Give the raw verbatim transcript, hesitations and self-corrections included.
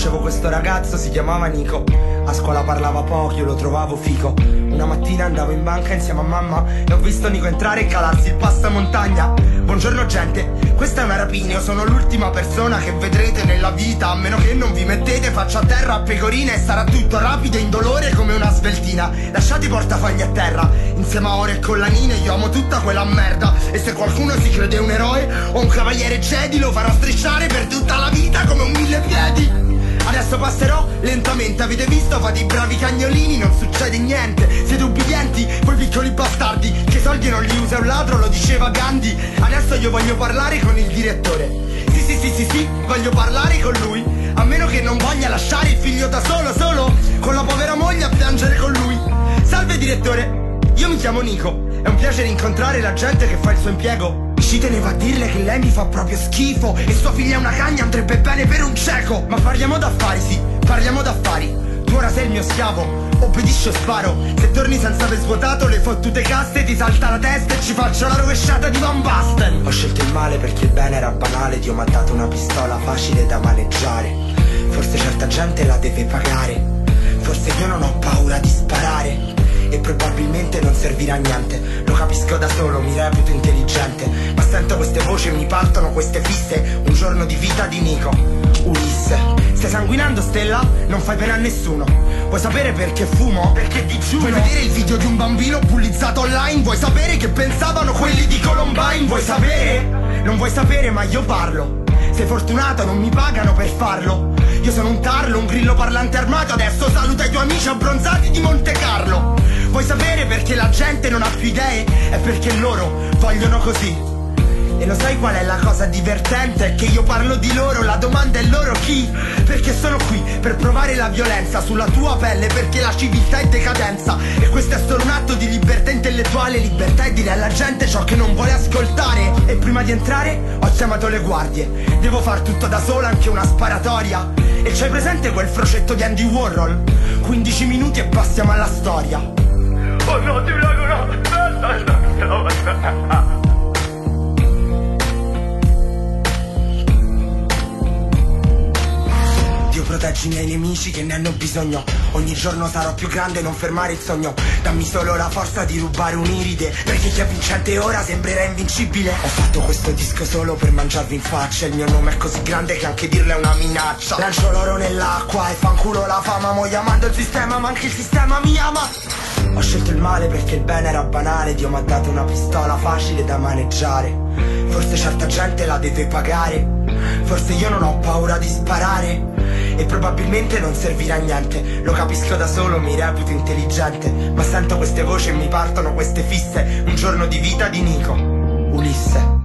Conoscevo questo ragazzo, si chiamava Nico. A scuola parlava poco, io lo trovavo fico. Una mattina andavo in banca insieme a mamma e ho visto Nico entrare e calarsi il passamontagna. Buongiorno gente, questa è una rapina. Io sono l'ultima persona che vedrete nella vita, a meno che non vi mettete faccia a terra a pecorina, e sarà tutto rapido e indolore come una sveltina. Lasciate i portafogli a terra, insieme a ore e collanine. Io amo tutta quella merda, e se qualcuno si crede un eroe o un cavaliere Jedi, lo farò strisciare per tutta la vita come un mille piedi. Adesso passerò lentamente, avete visto? Fate i bravi cagnolini, non succede niente. Siete ubbidienti, voi piccoli bastardi, che i soldi non li usa un ladro, lo diceva Gandhi. Adesso io voglio parlare con il direttore. Sì sì sì sì sì, voglio parlare con lui. A meno che non voglia lasciare il figlio da solo, solo con la povera moglie a piangere con lui. Salve direttore, io mi chiamo Nico. È un piacere incontrare la gente che fa il suo impiego. Ci tenevo a dirle che lei mi fa proprio schifo e sua figlia è una cagna, andrebbe bene per un cieco. Ma parliamo d'affari, sì, parliamo d'affari. Tu ora sei il mio schiavo, obbedisci o sparo. Se torni senza aver svuotato le fottute casse, ti salta la testa e ci faccio la rovesciata di Van Basten. Ho scelto il male perché il bene era banale. Dio m'ha dato una pistola facile da maneggiare. Forse certa gente la deve pagare. Forse io non ho paura di sparare, e probabilmente non servirà a niente. Lo capisco da solo, mi reputo intelligente, ma sento queste voci e mi partono queste fisse. Un giorno di vita di Nico. Ulisse, stai sanguinando Stella? Non fai bene a nessuno. Vuoi sapere perché fumo? Perché digiuno. Vuoi vedere il video di un bambino bullizzato online? Vuoi sapere che pensavano quelli di Columbine? Vuoi sapere? Non vuoi sapere, ma io parlo. Sei fortunato, non mi pagano per farlo. Io sono un tarlo, un grillo parlante armato. Adesso saluta i tuoi amici abbronzati di Monte Carlo. Vuoi sapere perché la gente non ha più idee? È perché loro vogliono così. E lo sai qual è la cosa divertente? È che io parlo di loro, la domanda è loro chi? Perché sono qui per provare la violenza sulla tua pelle, perché la civiltà è decadenza. E questo è solo un atto di libertà intellettuale. Libertà è dire alla gente ciò che non vuole ascoltare. E prima di entrare ho chiamato le guardie. Devo far tutto da sola, anche una sparatoria. E c'hai presente quel frocetto di Andy Warhol? quindici minuti e passiamo alla storia. Oh no, ti prego, no, no, no, no, no. Dio proteggi i miei nemici che ne hanno bisogno. Ogni giorno sarò più grande, non fermare il sogno. Dammi solo la forza di rubare un'iride, perché chi è vincente ora sembrerà invincibile. Ho fatto questo disco solo per mangiarvi in faccia. Il mio nome è così grande che anche dirlo è una minaccia. Lancio l'oro nell'acqua e fanculo la fama. Mo' amando il sistema, ma anche il sistema mi ama. Ho scelto il male perché il bene era banale. Dio m'ha dato una pistola facile da maneggiare. Forse certa gente la deve pagare. Forse io non ho paura di sparare, e probabilmente non servirà a niente. Lo capisco da solo, mi reputo intelligente, ma sento queste voci e mi partono queste fisse. Un giorno di vita di Nico. Ulisse.